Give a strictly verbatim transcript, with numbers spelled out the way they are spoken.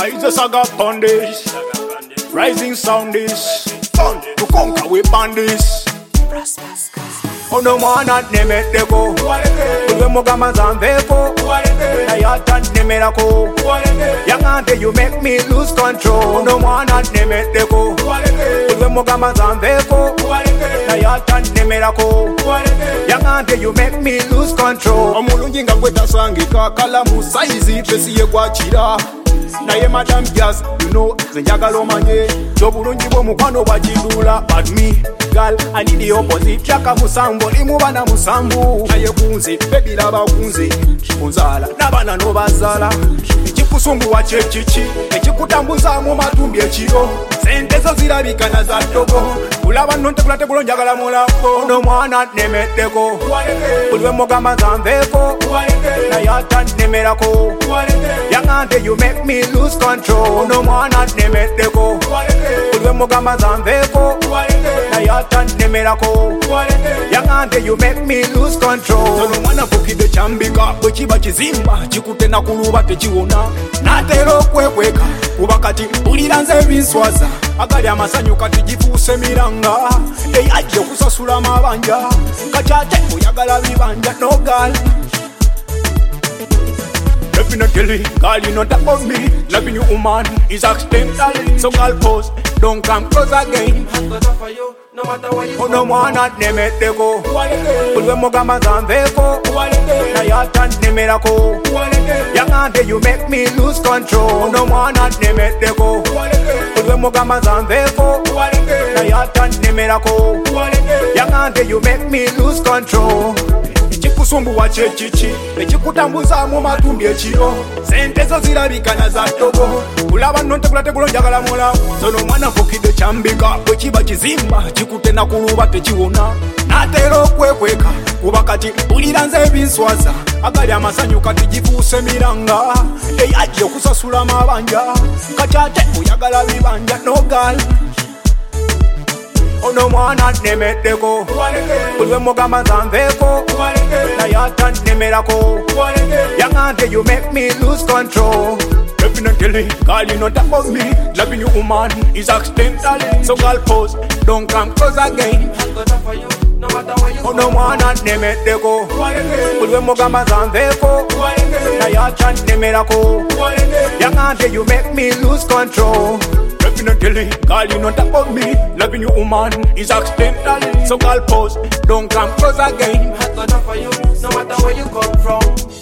It's a saga upon this. Rising sound is fun to conquer with bandits. Oh no man at nemeteko. Uwe mogama zanveko. Na yata nemerako. Young auntie you make me lose control. Oh no man at nemeteko. Uwe mogama zanveko. Na yata nemerako. Young auntie you make me lose control. Omulungi nga gweta sangika kala musaizi pesiye kwa chira. Naye madam gas, you know, zenjagala omanye Zobulungi bw'omukwano bwagidula. But me, girl, I need the opposite. Chaka musambo, limubana musambu. Naye kunze, baby laba kunze Kunzala, nabana no bazala. Ekikusunguwa kyekiki, ekikutambuza mu matumbi ekiro. Sente zo zirabika na za togo. Kulaba nno ntegula tegulo njagala mulako. Ono mwana nemeddeko. Buli we mugamba zanveeko. Naye ata nemerako. Young auntie you make me lose control. No mwana nemeddeko. Buli we mugamba zanveeko. Naye ata nemerako. Young auntie you make me lose control. Ono mwana fukidde kyambika bwe kiba kizimba kikutte na kuluba tekiwona. Natera okwekweka kuba kati mpulira nze ebinswaza. Agali amasanyu kati gifuuse miranga. Eyi ajja okusasula amabanja. Kakyate oyagala bibanja. No girl, definitely, girl, you know that about me. Loving you, woman, is accidentally. So girl, pose, don't come close again. No matter what you. Oh no man at nemeddeko. Buli we mugamba zanveeko. Naye ata nemerako. Young auntie you make me lose control. Oh no man at nemeddeko. Buli we mugamba zanveeko. Naye ata nemerako. Young auntie you make me lose control. Ekikusunguwa kyekiki, ekikutambuza mu matumbi ekiro. Sente zo zirabika na za togo. Kulaba nno ntegula tegulo njagala mulawo. Sono mwana fukidde kyambika bwe kiba kizimba kikutte na kuluba tekiwona. Natera okwekweka kuba kati mpulira nze ebinswaza. Agali amasanyu kati gifuuse miranga. Eyi ajja okusasula amabanja. Kati ate oyagala bibanja. No girl, ono mwana nemeddeko. Buli we mugamba zanveeko. Naye ata nemerako. Young auntie you make me lose control. Definitely, girl, you know that about me. Loving you, woman, is accidentally. So girl, pose, don't come close again. Oh no mwana nemeddeko. Buli we mugamba zanveeko. Naye ata nemerako. Young auntie you make me lose control. Definitely, girl, you know that about me. Loving you, woman, is accidentally. So girl, pose, don't come close again. No matter where you come from.